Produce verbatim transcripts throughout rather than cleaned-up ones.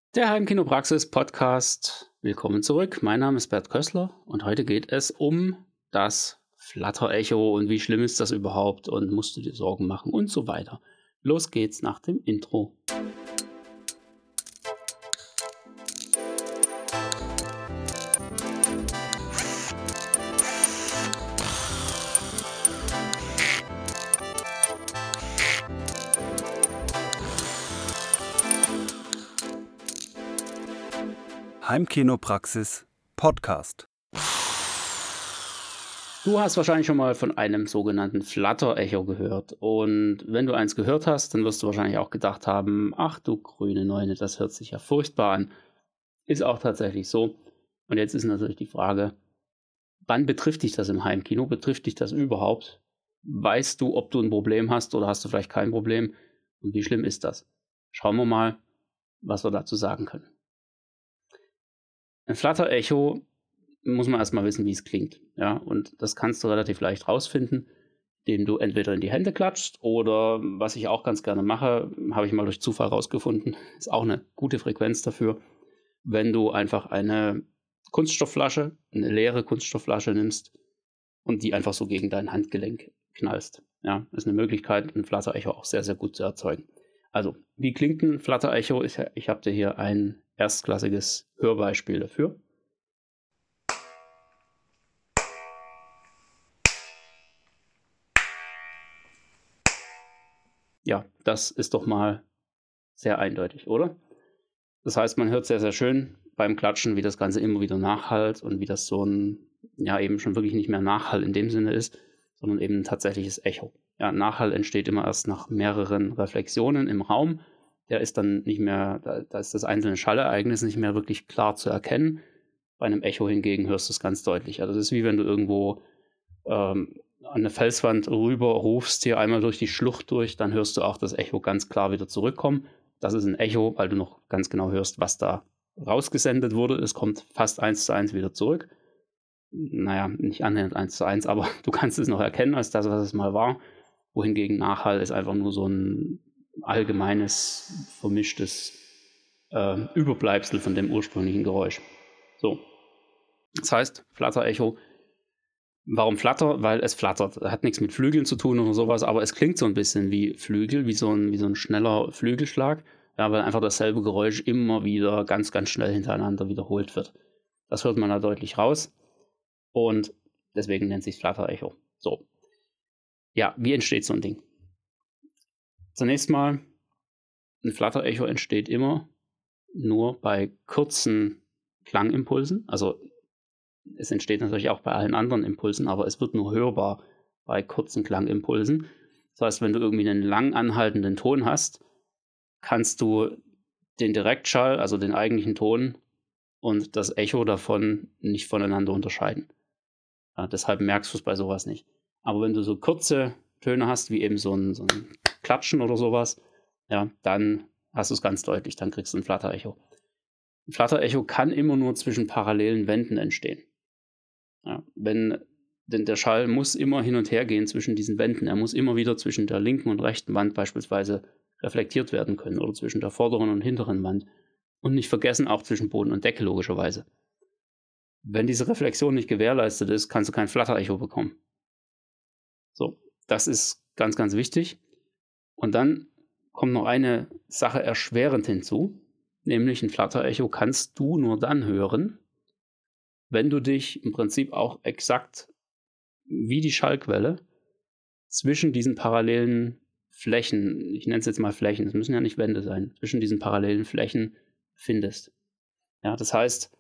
Der Heimkinopraxis-Podcast. Willkommen zurück. Mein Name ist Bert Kössler und heute geht es um das Flatter-Echo und wie schlimm ist das überhaupt und musst du dir Sorgen machen und so weiter. Los geht's nach dem Intro. Heimkinopraxis Podcast. Du hast wahrscheinlich schon mal von einem sogenannten Flatter-Echo gehört. Und wenn du eins gehört hast, dann wirst du wahrscheinlich auch gedacht haben, ach du grüne Neune, das hört sich ja furchtbar an. Ist auch tatsächlich so. Und jetzt ist natürlich die Frage, wann betrifft dich das im Heimkino? Betrifft dich das überhaupt? Weißt du, ob du ein Problem hast oder hast du vielleicht kein Problem? Und wie schlimm ist das? Schauen wir mal, was wir dazu sagen können. Ein Flatter-Echo muss man erstmal wissen, wie es klingt. Ja? Und das kannst du relativ leicht rausfinden, indem du entweder in die Hände klatschst oder, was ich auch ganz gerne mache, habe ich mal durch Zufall rausgefunden, ist auch eine gute Frequenz dafür, wenn du einfach eine Kunststoffflasche, eine leere Kunststoffflasche nimmst und die einfach so gegen dein Handgelenk knallst. Ja? Das ist eine Möglichkeit, ein Flatter-Echo auch sehr, sehr gut zu erzeugen. Also, wie klingt ein Flatter-Echo? Ich, ich habe dir hier ein erstklassiges Hörbeispiel dafür. Ja, das ist doch mal sehr eindeutig, oder? Das heißt, man hört sehr, sehr schön beim Klatschen, wie das Ganze immer wieder nachhallt und wie das so ein, ja, eben schon wirklich nicht mehr Nachhall in dem Sinne ist, sondern eben ein tatsächliches Echo. Ja, Nachhall entsteht immer erst nach mehreren Reflexionen im Raum. Der ist dann nicht mehr, da, da ist das einzelne Schallereignis nicht mehr wirklich klar zu erkennen. Bei einem Echo hingegen hörst du es ganz deutlich. Also das ist wie wenn du irgendwo ähm, an eine Felswand rüber rufst, hier einmal durch die Schlucht durch, dann hörst du auch das Echo ganz klar wieder zurückkommen. Das ist ein Echo, weil du noch ganz genau hörst, was da rausgesendet wurde. Es kommt fast eins zu eins wieder zurück. Naja, nicht annähernd eins zu eins, aber du kannst es noch erkennen als das, was es mal war. Wohingegen Nachhall ist einfach nur so ein allgemeines, vermischtes äh, Überbleibsel von dem ursprünglichen Geräusch. So. Das heißt, Flatter-Echo. Warum Flatter? Weil es flattert. Hat nichts mit Flügeln zu tun oder sowas, aber es klingt so ein bisschen wie Flügel, wie so ein, wie so ein schneller Flügelschlag, ja, weil einfach dasselbe Geräusch immer wieder ganz, ganz schnell hintereinander wiederholt wird. Das hört man da deutlich raus und deswegen nennt sich Flatter-Echo. So. Ja, wie entsteht so ein Ding? Zunächst mal, ein Flatter-Echo entsteht immer nur bei kurzen Klangimpulsen. Also es entsteht natürlich auch bei allen anderen Impulsen, aber es wird nur hörbar bei kurzen Klangimpulsen. Das heißt, wenn du irgendwie einen lang anhaltenden Ton hast, kannst du den Direktschall, also den eigentlichen Ton und das Echo davon nicht voneinander unterscheiden. Ja, deshalb merkst du es bei sowas nicht. Aber wenn du so kurze Töne hast, wie eben so ein, so ein Klatschen oder sowas, ja, dann hast du es ganz deutlich, dann kriegst du ein Flatter-Echo. Ein Flatter-Echo kann immer nur zwischen parallelen Wänden entstehen. Ja, wenn, denn der Schall muss immer hin und her gehen zwischen diesen Wänden. Er muss immer wieder zwischen der linken und rechten Wand beispielsweise reflektiert werden können oder zwischen der vorderen und hinteren Wand. Und nicht vergessen, auch zwischen Boden und Decke logischerweise. Wenn diese Reflexion nicht gewährleistet ist, kannst du kein Flatter-Echo bekommen. So, das ist ganz, ganz wichtig. Und dann kommt noch eine Sache erschwerend hinzu, nämlich ein Flatter-Echo kannst du nur dann hören, wenn du dich im Prinzip auch exakt wie die Schallquelle zwischen diesen parallelen Flächen, ich nenne es jetzt mal Flächen, es müssen ja nicht Wände sein, zwischen diesen parallelen Flächen findest. Ja, das heißt,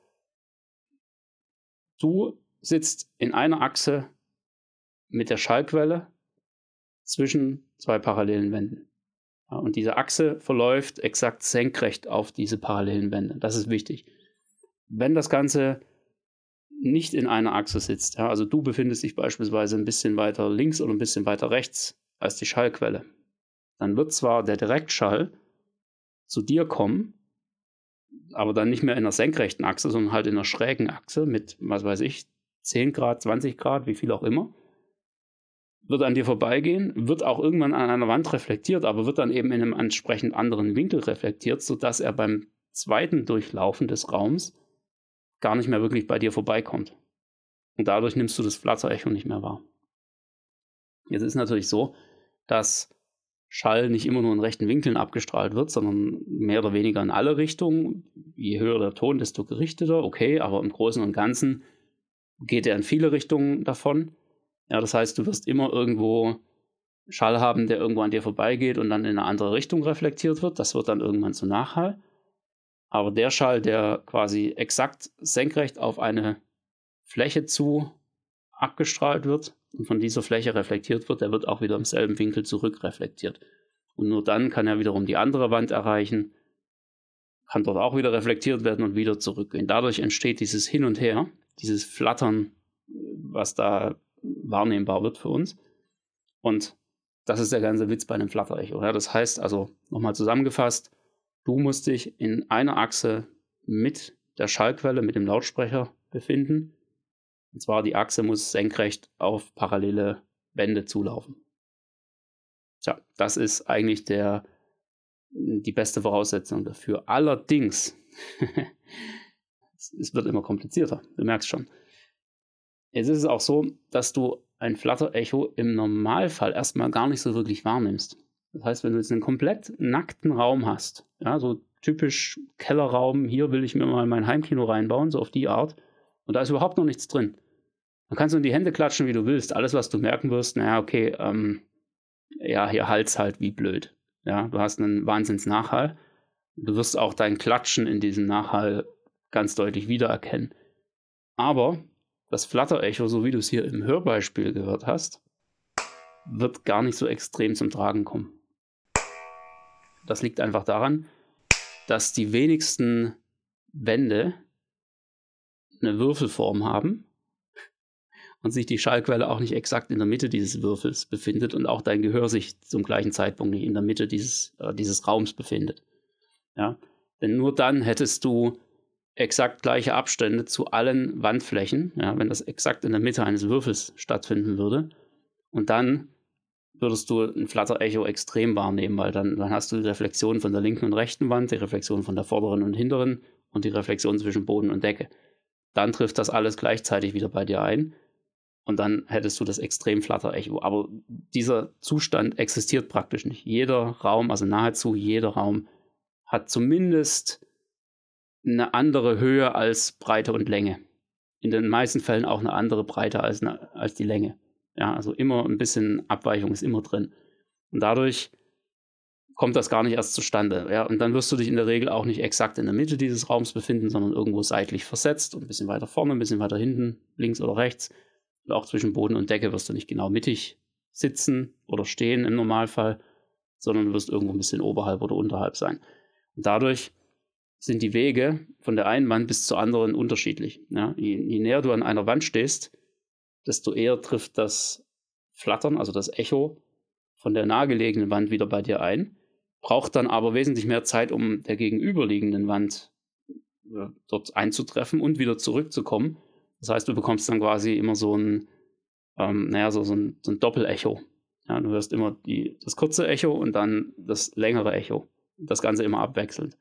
du sitzt in einer Achse mit der Schallquelle zwischen zwei parallelen Wänden. Ja, und diese Achse verläuft exakt senkrecht auf diese parallelen Wände. Das ist wichtig. Wenn das Ganze nicht in einer Achse sitzt, ja, also du befindest dich beispielsweise ein bisschen weiter links oder ein bisschen weiter rechts als die Schallquelle, dann wird zwar der Direktschall zu dir kommen, aber dann nicht mehr in einer senkrechten Achse, sondern halt in einer schrägen Achse mit, was weiß ich, zehn Grad, zwanzig Grad, wie viel auch immer, wird an dir vorbeigehen, wird auch irgendwann an einer Wand reflektiert, aber wird dann eben in einem entsprechend anderen Winkel reflektiert, sodass er beim zweiten Durchlaufen des Raums gar nicht mehr wirklich bei dir vorbeikommt. Und dadurch nimmst du das Flatterecho nicht mehr wahr. Jetzt ist natürlich so, dass Schall nicht immer nur in rechten Winkeln abgestrahlt wird, sondern mehr oder weniger in alle Richtungen. Je höher der Ton, desto gerichteter, okay, aber im Großen und Ganzen geht er in viele Richtungen davon. Ja, das heißt, du wirst immer irgendwo Schall haben, der irgendwo an dir vorbeigeht und dann in eine andere Richtung reflektiert wird. Das wird dann irgendwann zu Nachhall. Aber der Schall, der quasi exakt senkrecht auf eine Fläche zu abgestrahlt wird und von dieser Fläche reflektiert wird, der wird auch wieder im selben Winkel zurückreflektiert. Und nur dann kann er wiederum die andere Wand erreichen, kann dort auch wieder reflektiert werden und wieder zurückgehen. Dadurch entsteht dieses Hin und Her, dieses Flattern, was da wahrnehmbar wird für uns. Und das ist der ganze Witz bei einem Flatterecho. Ja, das heißt also, nochmal zusammengefasst, du musst dich in einer Achse mit der Schallquelle, mit dem Lautsprecher befinden. Und zwar die Achse muss senkrecht auf parallele Wände zulaufen. Tja, das ist eigentlich der, die beste Voraussetzung dafür. Allerdings, es wird immer komplizierter, du merkst schon. Jetzt ist es auch so, dass du ein Flatterecho im Normalfall erstmal gar nicht so wirklich wahrnimmst. Das heißt, wenn du jetzt einen komplett nackten Raum hast, ja, so typisch Kellerraum, hier will ich mir mal mein Heimkino reinbauen, so auf die Art, und da ist überhaupt noch nichts drin. Dann kannst du in die Hände klatschen, wie du willst. Alles, was du merken wirst, naja, okay, ähm, ja, hier hallt's halt wie blöd. Ja, du hast einen Wahnsinns-Nachhall. Du wirst auch dein Klatschen in diesem Nachhall ganz deutlich wiedererkennen. Aber das Flatterecho, so wie du es hier im Hörbeispiel gehört hast, wird gar nicht so extrem zum Tragen kommen. Das liegt einfach daran, dass die wenigsten Wände eine Würfelform haben und sich die Schallquelle auch nicht exakt in der Mitte dieses Würfels befindet und auch dein Gehör sich zum gleichen Zeitpunkt nicht in der Mitte dieses, äh, dieses Raums befindet. Ja? Denn nur dann hättest du exakt gleiche Abstände zu allen Wandflächen, ja, wenn das exakt in der Mitte eines Würfels stattfinden würde. Und dann würdest du ein Flatterecho extrem wahrnehmen, weil dann, dann hast du die Reflexion von der linken und rechten Wand, die Reflexion von der vorderen und hinteren und die Reflexion zwischen Boden und Decke. Dann trifft das alles gleichzeitig wieder bei dir ein und dann hättest du das extrem Flatterecho. Aber dieser Zustand existiert praktisch nicht. Jeder Raum, also nahezu jeder Raum, hat zumindest eine andere Höhe als Breite und Länge. In den meisten Fällen auch eine andere Breite als, eine, als die Länge. Ja, also immer ein bisschen Abweichung ist immer drin. Und dadurch kommt das gar nicht erst zustande. Ja, und dann wirst du dich in der Regel auch nicht exakt in der Mitte dieses Raums befinden, sondern irgendwo seitlich versetzt und ein bisschen weiter vorne, ein bisschen weiter hinten, links oder rechts. Und auch zwischen Boden und Decke wirst du nicht genau mittig sitzen oder stehen im Normalfall, sondern du wirst irgendwo ein bisschen oberhalb oder unterhalb sein. Und dadurch sind die Wege von der einen Wand bis zur anderen unterschiedlich. Ja, je, je näher du an einer Wand stehst, desto eher trifft das Flattern, also das Echo, von der nahegelegenen Wand wieder bei dir ein, braucht dann aber wesentlich mehr Zeit, um der gegenüberliegenden Wand äh, dort einzutreffen und wieder zurückzukommen. Das heißt, du bekommst dann quasi immer so ein, ähm, naja, so, so ein, so ein Doppelecho. Ja, du hörst immer die, das kurze Echo und dann das längere Echo. Das Ganze immer abwechselnd,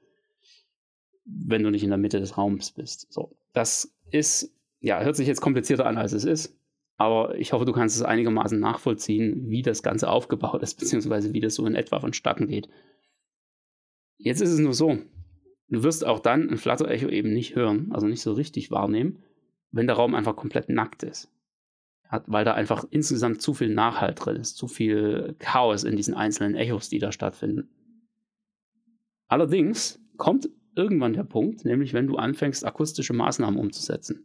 wenn du nicht in der Mitte des Raums bist. So, das ist, ja, hört sich jetzt komplizierter an, als es ist. Aber ich hoffe, du kannst es einigermaßen nachvollziehen, wie das Ganze aufgebaut ist, beziehungsweise wie das so in etwa vonstatten geht. Jetzt ist es nur so, du wirst auch dann ein Flatterecho eben nicht hören, also nicht so richtig wahrnehmen, wenn der Raum einfach komplett nackt ist. Weil da einfach insgesamt zu viel Nachhall drin ist, zu viel Chaos in diesen einzelnen Echos, die da stattfinden. Allerdings kommt irgendwann der Punkt, nämlich wenn du anfängst, akustische Maßnahmen umzusetzen.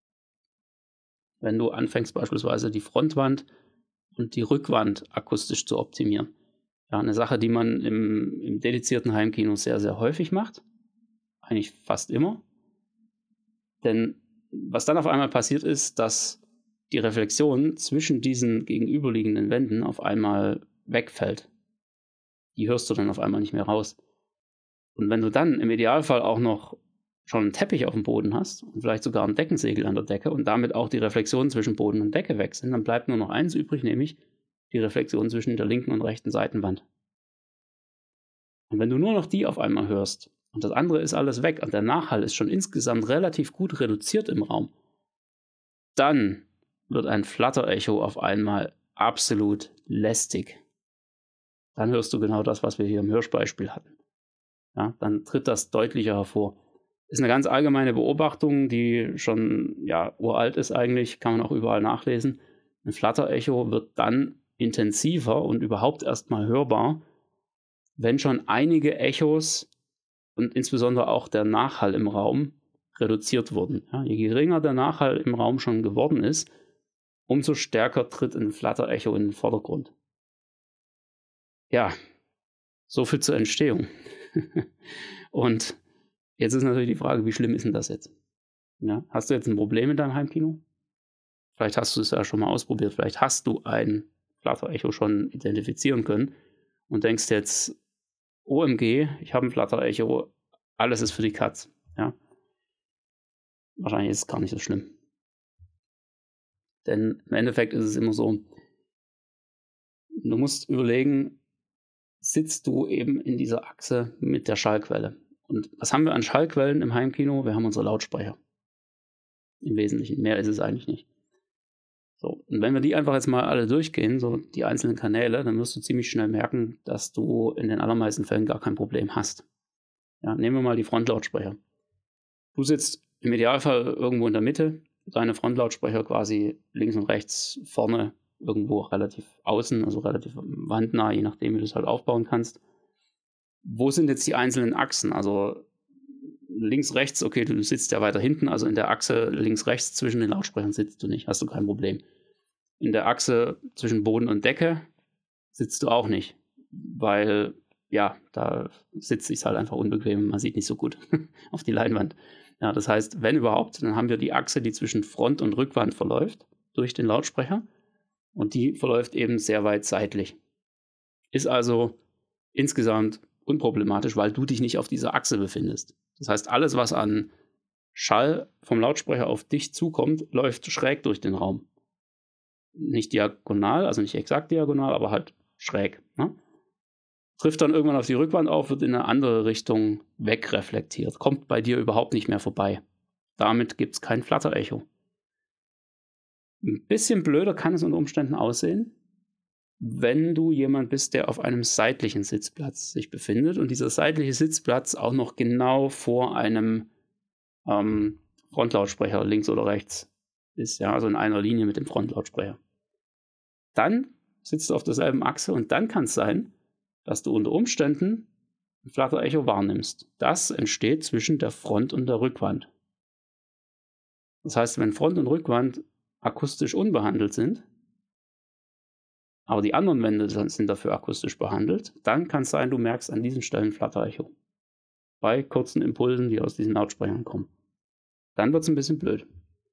Wenn du anfängst beispielsweise die Frontwand und die Rückwand akustisch zu optimieren. Ja, eine Sache, die man im, im dedizierten Heimkino sehr, sehr häufig macht. Eigentlich fast immer. Denn was dann auf einmal passiert ist, dass die Reflexion zwischen diesen gegenüberliegenden Wänden auf einmal wegfällt. Die hörst du dann auf einmal nicht mehr raus. Und wenn du dann im Idealfall auch noch schon einen Teppich auf dem Boden hast und vielleicht sogar ein Deckensegel an der Decke und damit auch die Reflexionen zwischen Boden und Decke weg sind, dann bleibt nur noch eins übrig, nämlich die Reflexion zwischen der linken und rechten Seitenwand. Und wenn du nur noch die auf einmal hörst und das andere ist alles weg und der Nachhall ist schon insgesamt relativ gut reduziert im Raum, dann wird ein Flutter-Echo auf einmal absolut lästig. Dann hörst du genau das, was wir hier im Hörspiel hatten. Ja, dann tritt das deutlicher hervor. Ist eine ganz allgemeine Beobachtung, die schon ja, uralt ist eigentlich, kann man auch überall nachlesen. Ein Flutter-Echo wird dann intensiver und überhaupt erstmal hörbar, wenn schon einige Echos und insbesondere auch der Nachhall im Raum reduziert wurden. Ja, je geringer der Nachhall im Raum schon geworden ist, umso stärker tritt ein Flutter-Echo in den Vordergrund. Ja, so viel zur Entstehung. Und jetzt ist natürlich die Frage, wie schlimm ist denn das jetzt? Ja, hast du jetzt ein Problem in deinem Heimkino? Vielleicht hast du es ja schon mal ausprobiert. Vielleicht hast du ein Flutter-Echo schon identifizieren können und denkst jetzt, O M G, ich habe ein Flutter-Echo, alles ist für die Katz. Ja? Wahrscheinlich ist es gar nicht so schlimm. Denn im Endeffekt ist es immer so, du musst überlegen, sitzt du eben in dieser Achse mit der Schallquelle. Und was haben wir an Schallquellen im Heimkino? Wir haben unsere Lautsprecher. Im Wesentlichen. Mehr ist es eigentlich nicht. So, und wenn wir die einfach jetzt mal alle durchgehen, so die einzelnen Kanäle, dann wirst du ziemlich schnell merken, dass du in den allermeisten Fällen gar kein Problem hast. Ja, nehmen wir mal die Frontlautsprecher. Du sitzt im Idealfall irgendwo in der Mitte, deine Frontlautsprecher quasi links und rechts, vorne irgendwo relativ außen, also relativ wandnah, je nachdem, wie du es halt aufbauen kannst. Wo sind jetzt die einzelnen Achsen? Also links, rechts, okay, du sitzt ja weiter hinten, also in der Achse links, rechts zwischen den Lautsprechern sitzt du nicht, hast du kein Problem. In der Achse zwischen Boden und Decke sitzt du auch nicht, weil, ja, da sitzt sich halt einfach unbequem, man sieht nicht so gut auf die Leinwand. Ja, das heißt, wenn überhaupt, dann haben wir die Achse, die zwischen Front und Rückwand verläuft, durch den Lautsprecher, und die verläuft eben sehr weit seitlich. Ist also insgesamt unproblematisch, weil du dich nicht auf dieser Achse befindest. Das heißt, alles, was an Schall vom Lautsprecher auf dich zukommt, läuft schräg durch den Raum. Nicht diagonal, also nicht exakt diagonal, aber halt schräg. Ne? Trifft dann irgendwann auf die Rückwand auf, wird in eine andere Richtung wegreflektiert. Kommt bei dir überhaupt nicht mehr vorbei. Damit gibt es kein Flutter-Echo. Ein bisschen blöder kann es unter Umständen aussehen, wenn du jemand bist, der auf einem seitlichen Sitzplatz sich befindet und dieser seitliche Sitzplatz auch noch genau vor einem ähm, Frontlautsprecher links oder rechts ist, ja, also in einer Linie mit dem Frontlautsprecher. Dann sitzt du auf derselben Achse und dann kann es sein, dass du unter Umständen ein Flutter-Echo wahrnimmst. Das entsteht zwischen der Front und der Rückwand. Das heißt, wenn Front und Rückwand akustisch unbehandelt sind, aber die anderen Wände sind dafür akustisch behandelt, dann kann es sein, du merkst an diesen Stellen Flutter-Echo. Bei kurzen Impulsen, die aus diesen Lautsprechern kommen. Dann wird es ein bisschen blöd.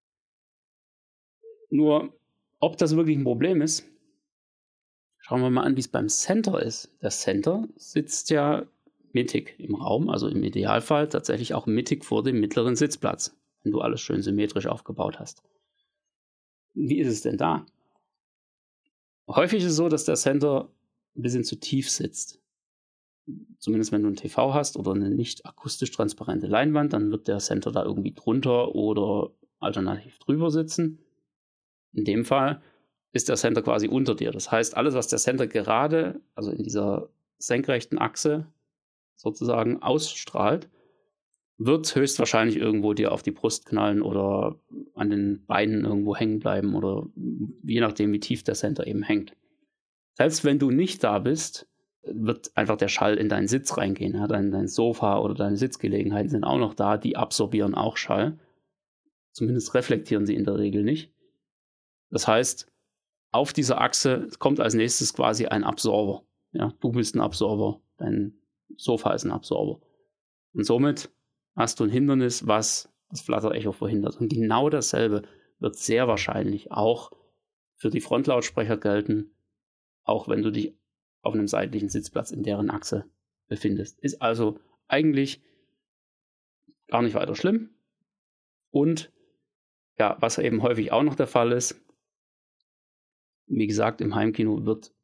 Nur, ob das wirklich ein Problem ist, schauen wir mal an, wie es beim Center ist. Der Center sitzt ja mittig im Raum, also im Idealfall tatsächlich auch mittig vor dem mittleren Sitzplatz, wenn du alles schön symmetrisch aufgebaut hast. Wie ist es denn da? Häufig ist es so, dass der Center ein bisschen zu tief sitzt. Zumindest wenn du ein T V hast oder eine nicht akustisch transparente Leinwand, dann wird der Center da irgendwie drunter oder alternativ drüber sitzen. In dem Fall ist der Center quasi unter dir. Das heißt, alles, was der Center gerade, also in dieser senkrechten Achse sozusagen ausstrahlt, wird höchstwahrscheinlich irgendwo dir auf die Brust knallen oder an den Beinen irgendwo hängen bleiben oder je nachdem, wie tief der Center eben hängt. Selbst wenn du nicht da bist, wird einfach der Schall in deinen Sitz reingehen. Ja, dein, dein Sofa oder deine Sitzgelegenheiten sind auch noch da, die absorbieren auch Schall. Zumindest reflektieren sie in der Regel nicht. Das heißt, auf dieser Achse kommt als nächstes quasi ein Absorber. Ja, du bist ein Absorber, dein Sofa ist ein Absorber. Und somit hast du ein Hindernis, was das Flutter-Echo verhindert. Und genau dasselbe wird sehr wahrscheinlich auch für die Frontlautsprecher gelten, auch wenn du dich auf einem seitlichen Sitzplatz in deren Achse befindest. Ist also eigentlich gar nicht weiter schlimm. Und ja, was eben häufig auch noch der Fall ist, wie gesagt, im Heimkino wird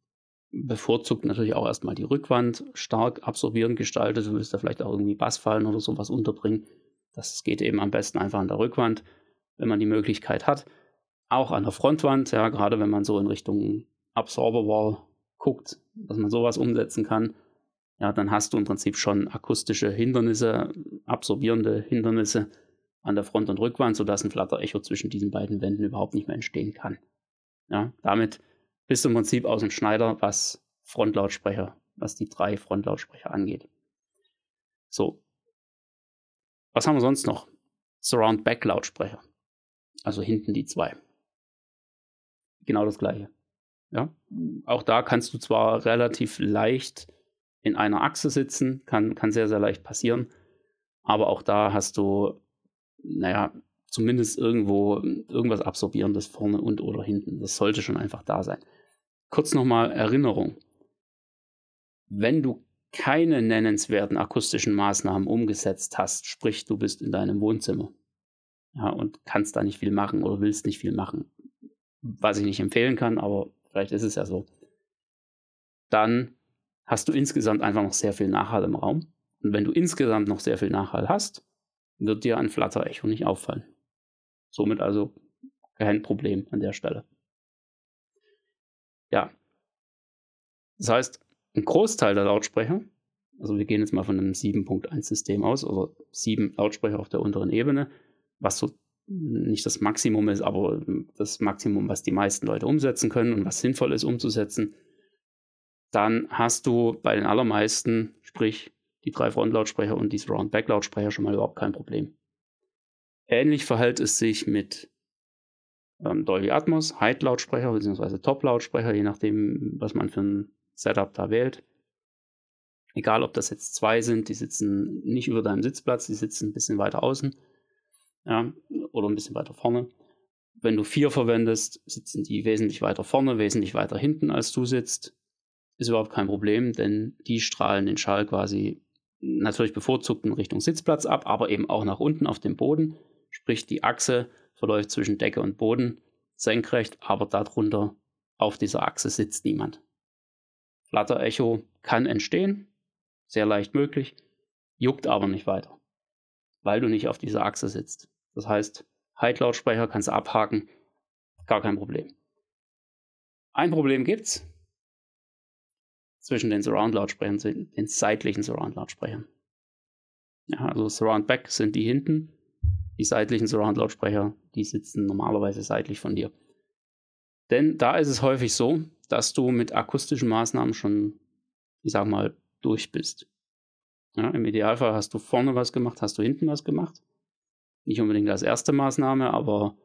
bevorzugt natürlich auch erstmal die Rückwand, stark absorbierend gestaltet. Du willst da vielleicht auch irgendwie Bassfallen oder sowas unterbringen. Das geht eben am besten einfach an der Rückwand, wenn man die Möglichkeit hat. Auch an der Frontwand, ja, gerade wenn man so in Richtung Absorber-Wall guckt, dass man sowas umsetzen kann, ja, dann hast du im Prinzip schon akustische Hindernisse, absorbierende Hindernisse an der Front- und Rückwand, sodass ein Flutter-Echo zwischen diesen beiden Wänden überhaupt nicht mehr entstehen kann. Ja, damit bist du im Prinzip aus dem Schneider, was Frontlautsprecher, was die drei Frontlautsprecher angeht. So. Was haben wir sonst noch? Surround-Back-Lautsprecher. Also hinten die zwei. Genau das gleiche. Ja? Auch da kannst du zwar relativ leicht in einer Achse sitzen, kann, kann sehr, sehr leicht passieren, aber auch da hast du, naja, zumindest irgendwo irgendwas Absorbierendes vorne und oder hinten. Das sollte schon einfach da sein. Kurz nochmal Erinnerung. Wenn du keine nennenswerten akustischen Maßnahmen umgesetzt hast, sprich du bist in deinem Wohnzimmer, ja, und kannst da nicht viel machen oder willst nicht viel machen, was ich nicht empfehlen kann, aber vielleicht ist es ja so, dann hast du insgesamt einfach noch sehr viel Nachhall im Raum. Und wenn du insgesamt noch sehr viel Nachhall hast, wird dir ein Flutter-Echo nicht auffallen. Somit also kein Problem an der Stelle. Ja. Das heißt, ein Großteil der Lautsprecher, also wir gehen jetzt mal von einem sieben Punkt eins System aus, oder sieben Lautsprecher auf der unteren Ebene, was so nicht das Maximum ist, aber das Maximum, was die meisten Leute umsetzen können und was sinnvoll ist umzusetzen, dann hast du bei den allermeisten, sprich die drei Frontlautsprecher und die Surround-Back-Lautsprecher, schon mal überhaupt kein Problem. Ähnlich verhält es sich mit ähm, Dolby Atmos, Height-Lautsprecher bzw. Top-Lautsprecher, je nachdem, was man für ein Setup da wählt. Egal, ob das jetzt zwei sind, die sitzen nicht über deinem Sitzplatz, die sitzen ein bisschen weiter außen, ja, oder ein bisschen weiter vorne. Wenn du vier verwendest, sitzen die wesentlich weiter vorne, wesentlich weiter hinten, als du sitzt. Ist überhaupt kein Problem, denn die strahlen den Schall quasi natürlich bevorzugt in Richtung Sitzplatz ab, aber eben auch nach unten auf dem Boden. Sprich, die Achse verläuft zwischen Decke und Boden senkrecht, aber darunter auf dieser Achse sitzt niemand. Flutter-Echo kann entstehen, sehr leicht möglich, juckt aber nicht weiter, weil du nicht auf dieser Achse sitzt. Das heißt, Height-Lautsprecher kannst du abhaken, gar kein Problem. Ein Problem gibt's zwischen den Surround-Lautsprechern, den seitlichen Surround-Lautsprechern. Ja, also Surround-Back sind die hinten, die seitlichen Surround-Lautsprecher, die sitzen normalerweise seitlich von dir. Denn da ist es häufig so, dass du mit akustischen Maßnahmen schon, ich sag mal, durch bist. Ja, im Idealfall hast du vorne was gemacht, hast du hinten was gemacht. Nicht unbedingt als erste Maßnahme, aber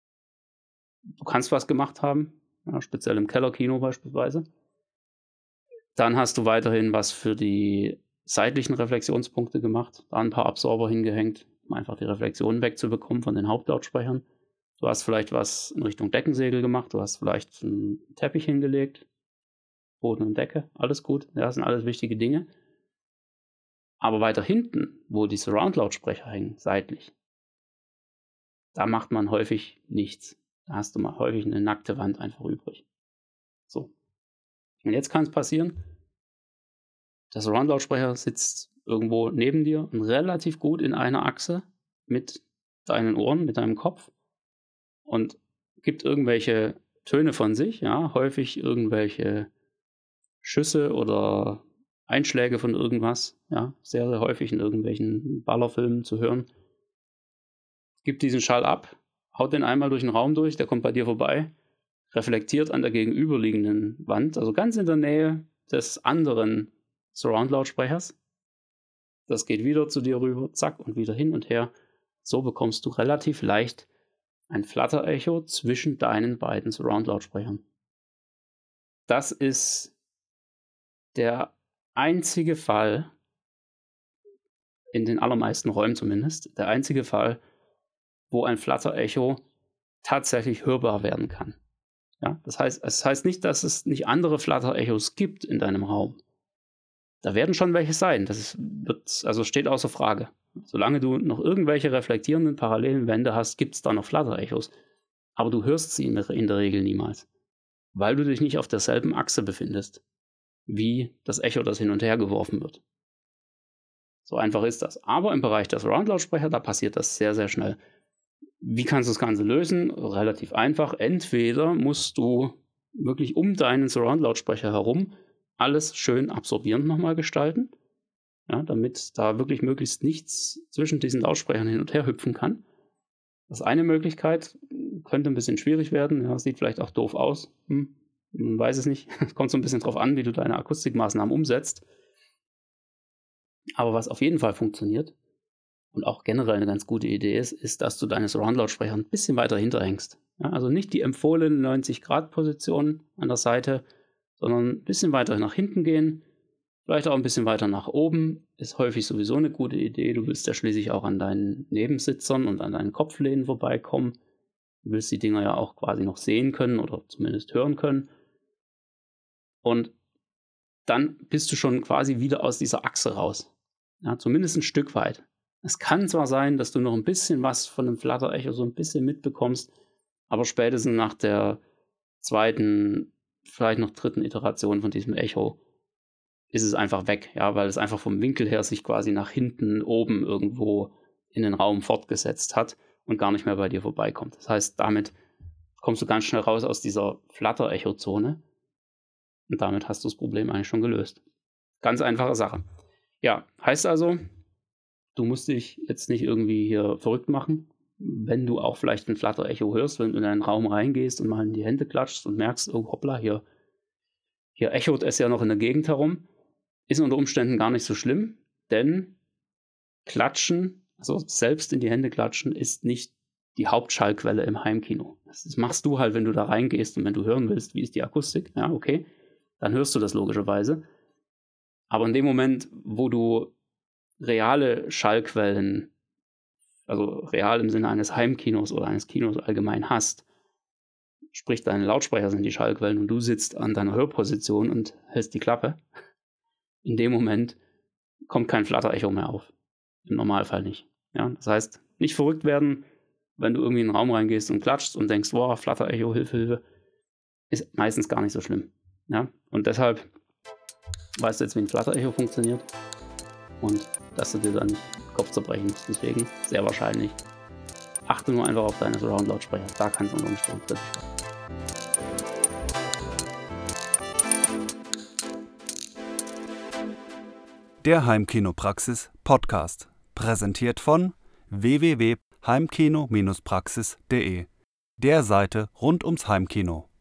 du kannst was gemacht haben, ja, speziell im Kellerkino beispielsweise. Dann hast du weiterhin was für die seitlichen Reflexionspunkte gemacht, da ein paar Absorber hingehängt, um einfach die Reflexionen wegzubekommen von den Hauptlautsprechern. Du hast vielleicht was in Richtung Deckensegel gemacht, du hast vielleicht einen Teppich hingelegt, Boden und Decke, alles gut, das sind alles wichtige Dinge. Aber weiter hinten, wo die Surround-Lautsprecher hängen, seitlich, da macht man häufig nichts. Da hast du mal häufig eine nackte Wand einfach übrig. So. Und jetzt kann es passieren, der Surround-Lautsprecher sitzt irgendwo neben dir und relativ gut in einer Achse mit deinen Ohren, mit deinem Kopf und gibt irgendwelche Töne von sich, ja, häufig irgendwelche Schüsse oder Einschläge von irgendwas, ja, sehr, sehr häufig in irgendwelchen Ballerfilmen zu hören. Gibt diesen Schall ab, haut den einmal durch den Raum durch, der kommt bei dir vorbei, reflektiert an der gegenüberliegenden Wand, also ganz in der Nähe des anderen Surround-Lautsprechers. Das geht wieder zu dir rüber, zack, und wieder hin und her. So bekommst du relativ leicht ein Flutter-Echo zwischen deinen beiden Surround-Lautsprechern. Das ist der einzige Fall, in den allermeisten Räumen zumindest, der einzige Fall, wo ein Flutter-Echo tatsächlich hörbar werden kann. Ja, das heißt, es heißt nicht, dass es nicht andere Flutter-Echos gibt in deinem Raum. Da werden schon welche sein. Das ist, wird, also steht außer Frage. Solange du noch irgendwelche reflektierenden parallelen Wände hast, gibt es da noch Flutter-Echos. Aber du hörst sie in der, in der Regel niemals. Weil du dich nicht auf derselben Achse befindest. wie das Echo, das hin und her geworfen wird. So einfach ist das. Aber im Bereich der Surround-Lautsprecher, da passiert das sehr, sehr schnell. Wie kannst du das Ganze lösen? Relativ einfach. Entweder musst du wirklich um deinen Surround-Lautsprecher herum alles schön absorbierend nochmal gestalten, ja, damit da wirklich möglichst nichts zwischen diesen Lautsprechern hin und her hüpfen kann. Das ist eine Möglichkeit, könnte ein bisschen schwierig werden, ja, sieht vielleicht auch doof aus, hm, man weiß es nicht. Es kommt so ein bisschen drauf an, wie du deine Akustikmaßnahmen umsetzt. Aber was auf jeden Fall funktioniert und auch generell eine ganz gute Idee ist, ist, dass du deine Surround-Lautsprecher ein bisschen weiter hinterhängst. Ja, also nicht die empfohlene neunzig Grad Position an der Seite, sondern ein bisschen weiter nach hinten gehen, vielleicht auch ein bisschen weiter nach oben, ist häufig sowieso eine gute Idee. Du willst ja schließlich auch an deinen Nebensitzern und an deinen Kopflehnen vorbeikommen. Du willst die Dinger ja auch quasi noch sehen können oder zumindest hören können. Und dann bist du schon quasi wieder aus dieser Achse raus. Ja, zumindest ein Stück weit. Es kann zwar sein, dass du noch ein bisschen was von dem Flutter-Echo so ein bisschen mitbekommst, aber spätestens nach der zweiten, vielleicht noch dritten Iteration von diesem Echo ist es einfach weg, ja, weil es einfach vom Winkel her sich quasi nach hinten oben irgendwo in den Raum fortgesetzt hat und gar nicht mehr bei dir vorbeikommt. Das heißt, damit kommst du ganz schnell raus aus dieser Flutter-Echo-Zone und damit hast du das Problem eigentlich schon gelöst. Ganz einfache Sache. Ja, heißt also, du musst dich jetzt nicht irgendwie hier verrückt machen, wenn du auch vielleicht ein Flutter-Echo hörst, wenn du in einen Raum reingehst und mal in die Hände klatschst und merkst, oh hoppla, hier, hier echot es ja noch in der Gegend herum. Ist unter Umständen gar nicht so schlimm, denn Klatschen, also selbst in die Hände klatschen, ist nicht die Hauptschallquelle im Heimkino. Das machst du halt, wenn du da reingehst und wenn du hören willst, wie ist die Akustik, ja, okay, dann hörst du das logischerweise. Aber in dem Moment, wo du reale Schallquellen, also real im Sinne eines Heimkinos oder eines Kinos allgemein hast, sprich deine Lautsprecher sind die Schallquellen und du sitzt an deiner Hörposition und hältst die Klappe, in dem Moment kommt kein Flutter-Echo mehr auf. Im Normalfall nicht. Ja, das heißt, nicht verrückt werden, wenn du irgendwie in den Raum reingehst und klatschst und denkst, wow, Flutter-Echo, Hilfe, Hilfe, ist meistens gar nicht so schlimm. Ja, und deshalb weißt du jetzt, wie ein Flutter-Echo funktioniert und dass du dir dann nicht den Kopf zerbrechen musst. Deswegen, sehr wahrscheinlich, achte nur einfach auf deine Surround-Lautsprecher. Da kann es unter Umständen kritisch werden. Der Heimkinopraxis Podcast, präsentiert von w w w punkt heimkino Bindestrich praxis punkt de, der Seite rund ums Heimkino.